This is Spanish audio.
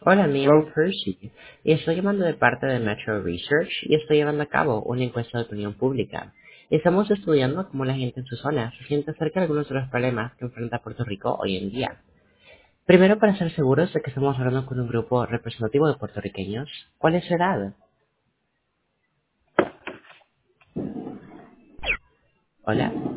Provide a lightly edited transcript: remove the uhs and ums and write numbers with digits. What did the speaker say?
Hola, me llamo Percy y estoy llamando de parte de Metro Research y estoy llevando a cabo una encuesta de opinión pública. Estamos estudiando cómo la gente en su zona se siente acerca de algunos de los problemas que enfrenta Puerto Rico hoy en día. Primero, para ser seguros de que estamos hablando con un grupo representativo de puertorriqueños, ¿cuál es su edad? Hola.